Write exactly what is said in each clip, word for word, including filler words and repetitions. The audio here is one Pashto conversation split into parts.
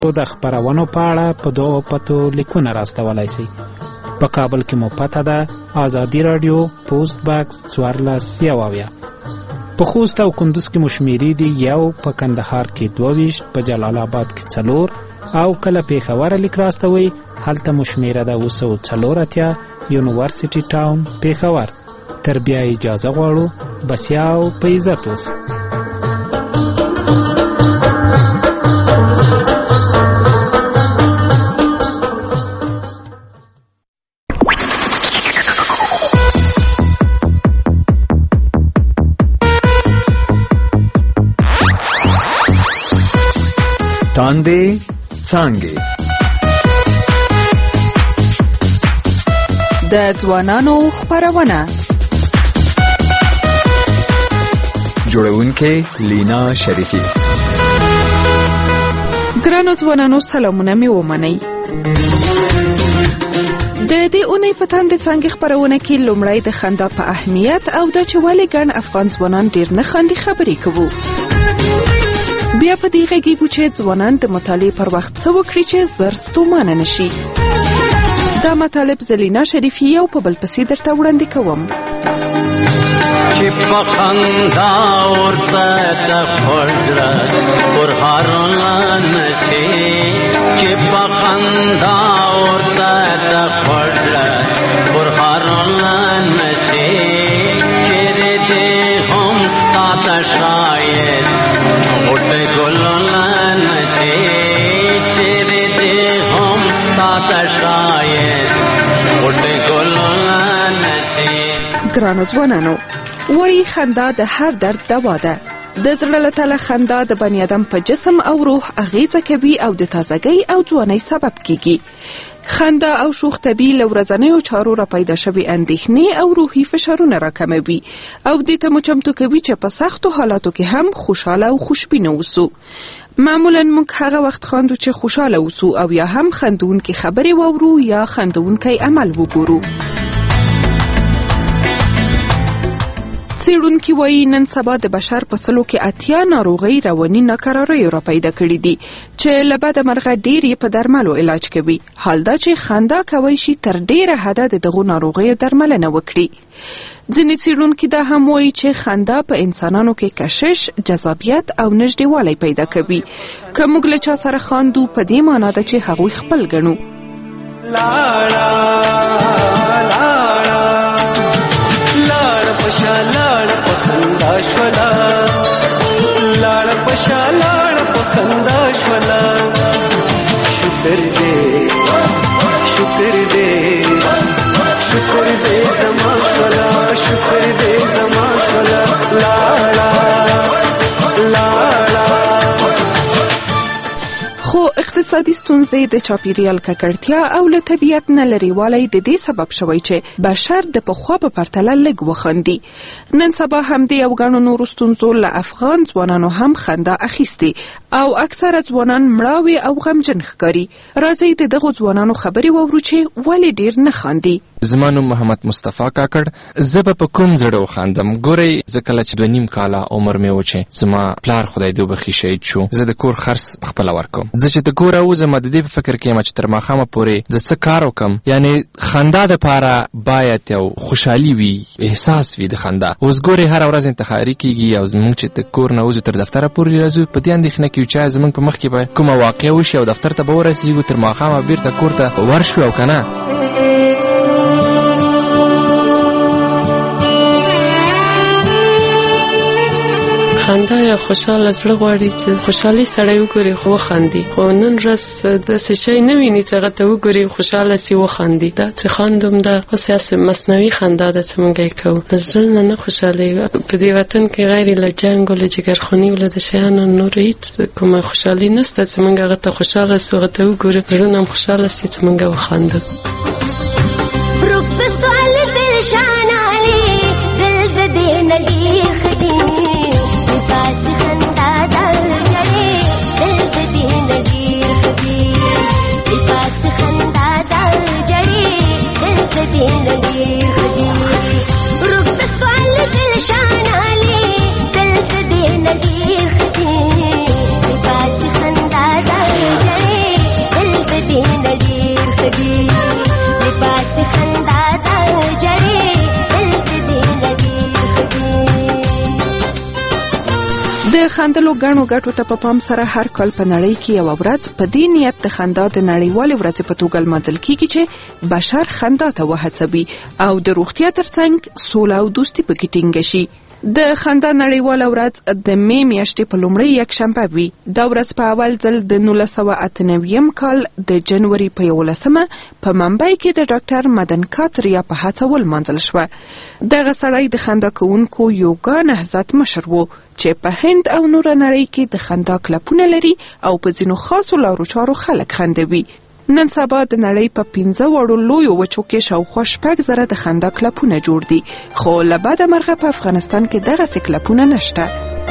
د خپرونو په اړه په دغو پتو لیکونه راستولی شئ. په کابل کې مو پته ده ازادي راډیو پوسټ باکس څوارلس یو اویا. په خوست او کندوز کې مو شمېرې دي یو، په کندهار کې دوه ویشت، په جلال آباد کې څلور او کله پېښور لیک راستوئ هلته مو شمېره ده اوه سوه څلور اتیا یونیورسټي ټاون پېښور. تر بیا اجازه غواړو، بسیا او په عزت اوسئ. تاندې څانګې د ځوانانو خپرونه. جوړونکې لینا شریفی. ګرانو ځوانانو سلامونه مې ومنئ. د دې اونۍ په تاندې څانګې خپرونه کې لومړی د خندا په اهمیت او د چې ولې ګڼ افغان ځوانان ډېر نه خاندي خبرې کوو. بیا په دې غږیږو چې ځوانان د مطالعې پر وخت څه وکړي چې زر ستومانه نشي. دا مطالب زلینا شریفی یو په بل پسې درته وړاندې کوم. چې په خندا ورته د خوږ پر هارونه نشي، چې په خندا ورته د خوږ پر هارونه نشي، چیرې دې هم ستا ته شاید غوټې ګلونه نشي، چیرې دې هم ستا ته شاید غوټې ګلونه نشي. ګرانو ځوانانو، وایي خندا د هر درد دوا ده. د زړه له تله خندا د بني ادم په جسم او روح اغیزه کوي او د تازګۍ او ځوانۍ سبب کیږي. خندا او شوخ طبي له ورځنیو چارو را پیدا شوي اندېښنې او روحي فشارونه راکموي او دې ته مو چمتو کوي چې په سختو حالاتو کې هم خوشحاله او خوشبینه اوسو. معمولا موږ هغه وخت خاندو چې خوشحاله اوسو او یا هم خندونکي خبرې واورو یا خندونکی عمل وګورو. څېړونکي وایي نن سبا د بشر په سلو کې اتیا ناروغۍ رواني ناکراریو را پیدا کړي دي چې له بده مرغه ډېر یې په درملو علاج کوي. حال دا چې خندا کولی شي تر ډېره حده د دغو ناروغیو درملنه وکړي. ځینې څېړونکي دا هم وایي چې خندا په انسانانو کې کشش، جذابیت او نږدېوالی پیدا کوي. که موږ له چا سره خاندو په دې معنا ده چې هغوی خپل ګڼو. لاړه لاړه لاړه پشا لاړه په خندا شولا، لاړه پشا لاړه په خندا شولا. شکر دې شکر دې شکر دې زما شولا، شکر دې زما شولا. لاړه لاړه. خو اقتصادي ستونزې، د چاپیریال ککړتیا او له طبیعت نه لرېوالی د دې سبب شوی چې بشر د پخوا په پرتله لږ وخاندي. نن سبا همدې او ګڼو نورو ستونزو له افغان ځوانانو هم خندا اخیستې او اکثره ځوانان مړاوي او غمجن ښکاري. راځئ د دغو ځوانانو خبرې واورو چې ولې ډېر نه خاندي. زما نوم محمد مصطفی کاکړ. زه به په کوم زړه وخاندم؟ ګورئ، زه کله چې دوه نیم کاله عمر مې و چې زما پلار خدای دې وبخي شهید شو، زه د کور خرڅ پخپله ورکوم. زه چې د کوره وځم د دې په فکر کې یم چې تر ماښامه پورې زه څه کار وکړم. یعنې خندا دپاره باید یو خوشحالي وي، احساس وي د خندا. اوس ګورئ هره ورځ انتخاري کېږي او زموږ چې د کور نه وځو تر دفتره پورې راځو، په دې اندېښنه کې یو چې زموږ په مخ کې به کومه واقعه وشي او دفتر ته به ورسېږو، تر ماښامه بیرته کور ته ورشو او که نه. خندا یا خوشاله زړه غواړي چې خوشحالي سړی وګوري خو وخاندي، خو نن ورځ داسې شی نه ویني چې هغه ته وګوري خوشحاله سي وخاندي. دا چې خاندم دا خاصه مصنوعي خندا ده چې موږ یې کوو، د زړه نه نه خوشحالېږو. په دې وطن کې غیر له جنګ او له جګرخوني او له د شیانو نور هېڅ کومه خوشحالي نشته چې موږ هغه ته خوشحاله سو، هغه ته وګورو زړه نه هم خوشحاله سي چې موږ وخاندو. دل خندلو غاڼو غټو ته په پام سره هر کال په نړۍ کې یو ورځ په دې نیت د خندا د نړیوالې ورځې په توګه لمانځل کیږي چې بشر خندا ته وهڅوي او د روغتیا ترڅنګ سوله او دوستي پکې ټینګه شي. د خندا نړیواله ورځ د می میاشتې په لومړۍ یکشنبه وي. دا ورځ په اول ځل د نولس سوه اته نوي کال د جنوري په یولسمه په ممبئی کې د ډاکټر مدن کاتریا په هڅه ولمانځل شوه. دغه سړی د خندا کوونکو یوګا نهضت مشر و چې په هند او نوره نړۍ کې د خندا کلبونه لري او په ځینو خاصو لارو چارو خلک خندوي. نن سبا د نړۍ په پنځه وړو لویو وچو کې شاوخوا شپږ زره د خندا کلبونه جوړ دي، خو له بده مرغه په افغانستان کې دغسې کلبونه نشته.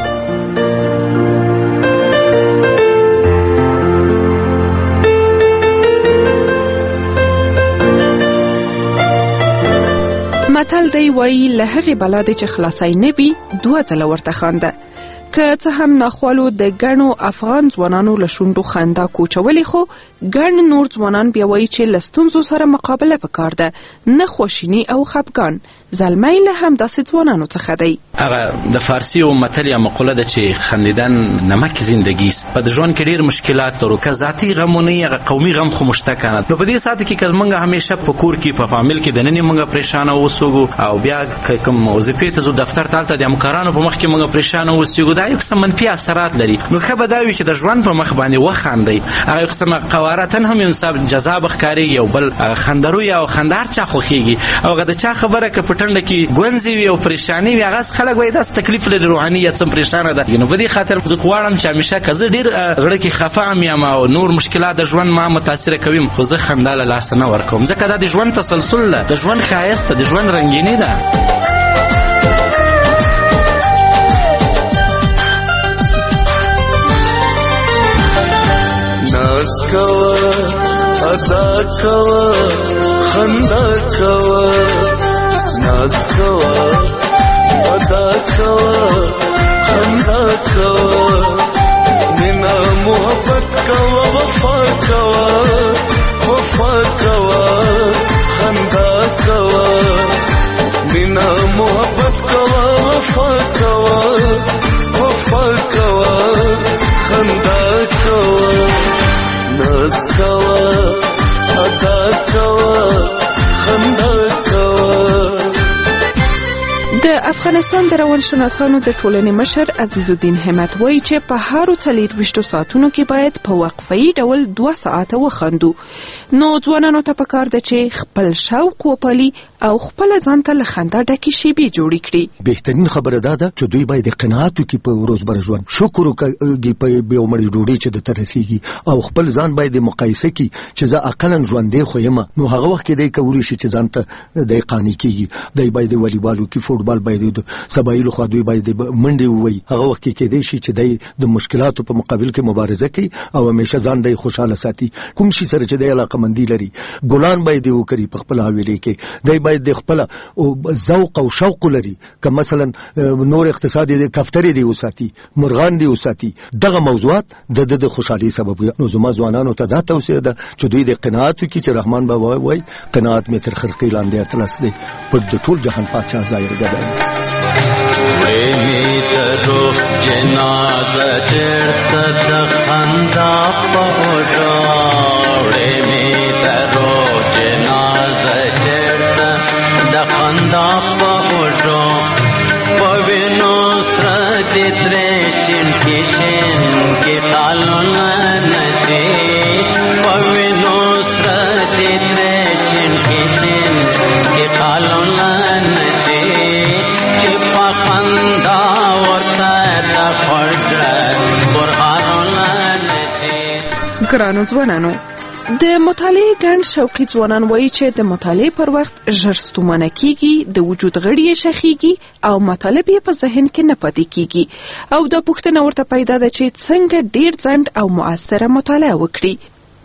متل دی وایي له هغې بلا دی چې خلاصی نه وي دوه ځله ورته خانده. که څه هم ناخوالو د ګڼو افغان ځوانانو له شونډو خندا کوچولې، خو ګڼ نور ځوانان بیا وایي چې له ستونزو سره مقابله پکار ده، نه خواشیني او خفګان. زلمی له همداسې ځوانانو څخه دی. هغه د فارسي یو متل یا مقوله ده چې خندیدن نمک زندگی است. په ژوند کې ډېر مشکلات لرو، که ذاتي غمونه هغه قومي غم خو مشته کنه. نو په دې ساعت کې که موږ همیشه په کور کې په فامیل کې دننه موږ پریشان اوسو او بیا کوم وظیفې ته زو دفتر تالته د همکارانو په مخ کې موږ پریشان اوسو، دا یو څه منفي اثرات لري. نو ښه به دا وي چې د ژوند په مخ باندې وخاندئ. هغه یو قسمه قوارتن هم انصاف جذاب ښکارېږي او بل خندروي او خندار چا خوښېږي او هغه د چا خبره که په ټنډه کې ګونځې وي او پریشاني وي هغه خلک وایي داسې تکلیف لري، روحانیت څه پریشانه ده. نو په دې خاطر زه غواړم چې همیشه که زه ډېر زړه کې خفه ام یم او نور مشکلات د ژوند ما متاثره کوي، خو زه خندا له لاسه نه ورکوم، ځکه دا د ژوند تسلسل ده، د ژوند ښایست ده، د ژوند رنګیني ده. ناز کوا ادا کوا خندا کوا، ناز کوا ادا کوا خندا کوا، مینا محبت کوا وفا کوا، وفا کوا خندا کوا، مینا محبت کوا وفا کوا، وفا کوا خندا کوا، ناز کوا ادا کوا خندا کوا. د افغانستان د روانشناسانو د ټولنې مشر عزیز الدین همت وایي چې په هرو څلېرویشتو ساعتونو کې باید په وقفه‌یي ډول دوه ساعته وخاندو. نو ځوانانو ته پکار ده چې خپل شوق وپالي او خپل ځان ته له خندا ډکې شیبې جوړې کړي. بهترین خبره دا ده چې دوی باید قناعت وکړي په روزمره ژوند، شکر وکړي په یو مړۍ ډوډۍ چې درته رسیږي او خپل ځان باید مقایسه کړي چې زه اقلا ژوندی خو یم. نو هغه وخت کې دی کولی شي چې ځان ته دی قانع کېږي. دی باید والیبال وکړي، فوټبال باید د سبایي لخوا دوی باید منډې ووایي. هغه وخت کې کېدی شي چې دی د مشکلاتو په مقابل کې مبارزه کوي او همیشه ځان دی خوشحاله ساتي. کوم شي سره چې دی علاقمندي لري ګلان باید وکړي په خپل حویلې کې. دی باید د خپل ذوق او شوق لري، که مثلا نور اقتصادي د کفترې دی وساتي، مرغان دی وساتي. دغه موضوعات د د خوشحالي سبب وي. نو زما ځوانانو ته دا توصیه ده چې دوی د قناعت وکړي چې رحمان بابا وایي قناعت مې تر خرقې لاندې اطلس دی، پر د ټول جهان پادشاه ظاهر ګدای. ویمی ترو جنازه چرته د خندا په اوجا، ویمی ترو جنازه چرته د خندا په اوجا، په وینو سره دې ترې شین کې شین کې تالونه نشي، په وینو سره دې ترې شین کې شین کې تالونه نشي، چې په خندا ورته د خوږه برهانونه نشي. ګرانو ځوانانو، د مطالعې ګڼ شوقي ځوانان وایي چې د مطالعې پر وخت ژر ستومانه کیږي، د وجود غړي یې شخیږي او مطالب یې په ذهن کې نه پاتې کیږي او دا پوښتنه ورته پیدا ده چې څنګه ډیر ځنډ او مؤثره مطالعه وکړي.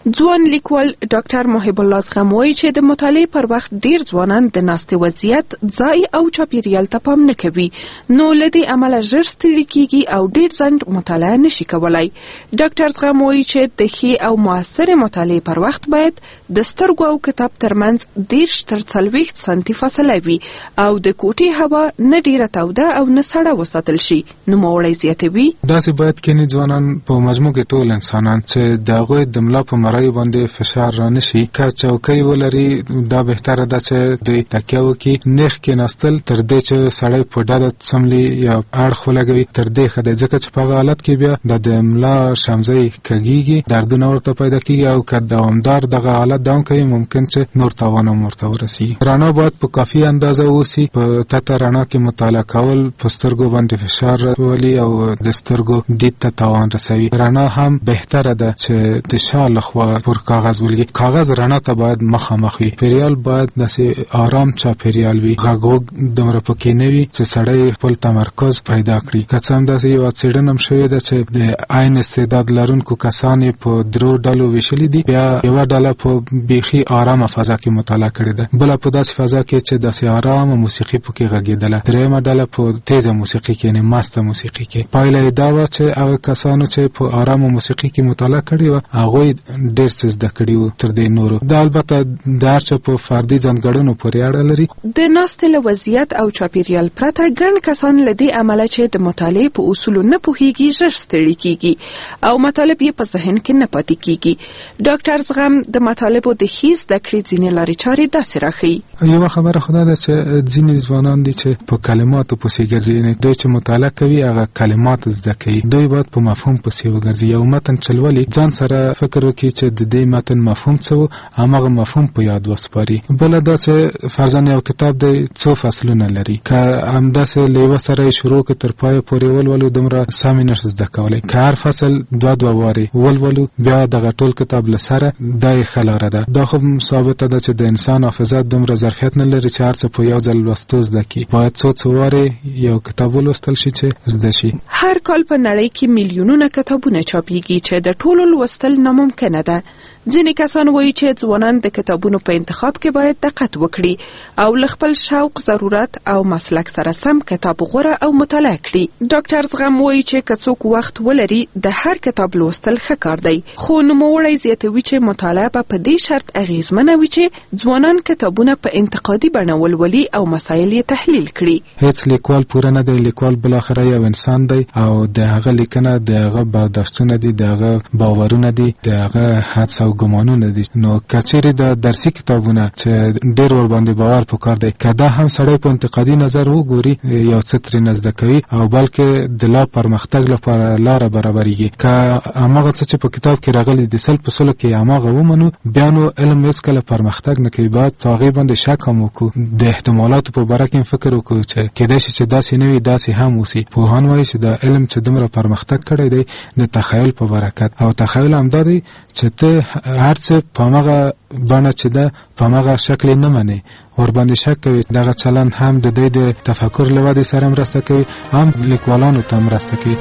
ځوان لیکوال ډاکټر محب الله زغم وایي چې د مطالعې پر وخت ډیر ځوانان د ناستې وضعیت، ځای او چاپیریال ته پام نه کوي، نو له دې امله ژر ستړي کیږي او ډیر ځنډ مطالعه نشي کولای. ډاکټر زغم وایي چې د ښې او موثرې مطالعې پر وخت باید د سترګو او کتاب ترمنځ دېرش تر څلوېښت سانتي فاصله وي او د کوټې هوا نه ډیره توده او نه سړه وساتل شي. نوموړی زیاتوي داسې باید کینې ځوانان په مجموع کې ټول انسانان چې د هغوی د ملا په مرایو باندې فشار را نشي، که چوکۍ ولري دا بهتره ده چې دوی تکیه وکړي، نیغ کېناستل تر دې چې سړی په ډاډه څملي یا اړخ ولګوي تر دې ښه دی، ځکه چې په هغه حالت کې بیا د د ملا شمزۍ کږېږي، دردونه ورته پیدا کېږي او که دوامدار دغه حالت دوام کوي ممکن چې نور تاوان هم ورته ورسېږي. رڼا باید په کافي اندازه اوسي. په تته رڼا کې مطالعه کول په سترګو باندې فشار راولي او د سترګو دید ته تاوان رسوي. رڼا هم بهتره ده چې د شا لخوا پر کاغذ ولګي. کاغذ رڼا ته باید مخامخ وي. پیریال باید داسې آرام چاپیریال وي، غږ دومره پکې نه وي چې سړی خپل تمرکز پیدا کړي. که څه هم داسې یوه څېړنه هم شوې ده چې د عین استعداد لرونکو کسان یې په درو ډلو ویشلي دي، بیا یوه ډله په بیخي آرامه فضا کې مطالعه کړې ده، بله په داسې فضا کې چې داسې آرامه موسیقي پکې غږېدله، درېیمه ډله په تیزه موسیقي کې یعنې مسته موسیقي کې. پایله یې دا وه چې هغه کسانو چې په آرامه موسیقي کې مطالعه کړې وه هغوی ډېر څه زده کړي وو تر دې نورو. دا البته د هر چا په فردي ځانګړنو پورې اړه لري. د ناستې له وضعیت او چاپیریال پرته ګڼ کسان له دې امله چې د مطالعې په اصولو نه پوهېږي ژر ستړي کیږي او مطالب یې په ذهن کې نه پاتې کیږي. ډاکټر زغم د مطالبو د ښې زده کړې ځینې لارې چارې داسې راښيي. یوه خبره خو دا ده چې ځینې ځوانان دي چې په کلماتو پسې ګرځي، یعنې دوی چې مطالعه کوي هغه کلمات زده کوي، دوی باید په مفهوم پسې وګرځي. یو متن چې لولي ځان سره فکر وکړي چې د دې متن مفهوم څه و، هماغه مفهوم په یاد وسپاري. بله دا چې فرضاً یو کتاب دی څو فصلونه لري، که همداسې له یوه سره یې شروع کړو تر پایه پورې ولولو دومره سم یې نشو زده کولی. که هر فصل دوه دوه وارې ولولو بیا دغه ټول کتاب له سره، دا یې ښه لاره ده. دا خو ثابته ده چې د انسان حافظه دومره ظرفیت نه لري چې هر څه په یو ځل لوستو زده کړي، باید څو څو وارې یو کتاب ولوستل شي چې زده شي. هر کال په نړۍ کې میلیونونه کتابونه چاپېږي چې د ټولو لوستل ناممکنه ده. ځینې کسان وایي چې ځوانان د کتابونو په انتخاب کې باید دقت وکړي او له خپل شوق، ضرورت او مسلک سره سم کتاب غوره او مطالعه کړي. ډاکټر زغم وایي چې که څوک وخت ولري د هر کتاب لوستل ښه کار دی، خو نوموړی زیاتوي چې مطالعه به په دې شرط اغیزمنه وي چې ځوانان کتابونه په انتقادي بڼه ولولي او مسایل یې تحلیل کړي. هیڅ لیکوال پوره نه دی. لیکوال بالاخره یو انسان دی او د هغه لیکنه د هغه برداشتونه دي، د هغه باورونه دي، د هغه حدس او ګمانونه دي. نو کچېرې د درسي کتابونه چې ډېر ور باندې باور پکار دی، که دا هم سړی په انتقادي نظر وګوري یو څه ترې نه زده کوي او بلکې د لا پرمختګ لپاره لاره برابرېږي. که هماغه څه چې په کتاب کې راغلي د سل په سلو کې هماغه ومنو بیا نو علم هېڅکله پرمختګ نه کوي. باید په هغې باندې شک هم وکړو، د احتمالاتو په باره کې هم فکر وکړو چې کېدای شي چې داسې نه وي، داسې هم اوسي. پوهان وایي چې د علم چې دومره پرمختګ کړی دی د تخیل په برکت، او تخیل همدا دی چې ته هر څه په هماغه بڼه چې ده په هماغه شکل نه منې، ورباندې شک کوي. دغه چلند هم د دوی د تفکر له ودې سره مرسته کوي، هم لیکوالانو ته مرسته کوي.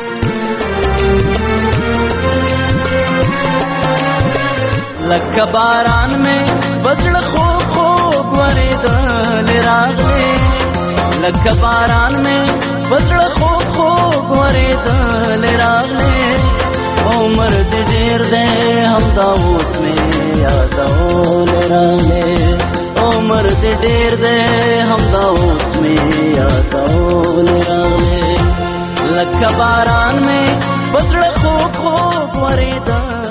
لکه باران مې بزړه خوب خوب ورېدل راغلی، لکه باران مې بزړه خوب خوب ورېدل راغلی، عمر دې ډېر دی همدا اوس مې یادول راغلی، عمر دې ډېر دی همدا اوس مې یادول راغلی، لکه باران مې بزړه خوب خوب ورېدل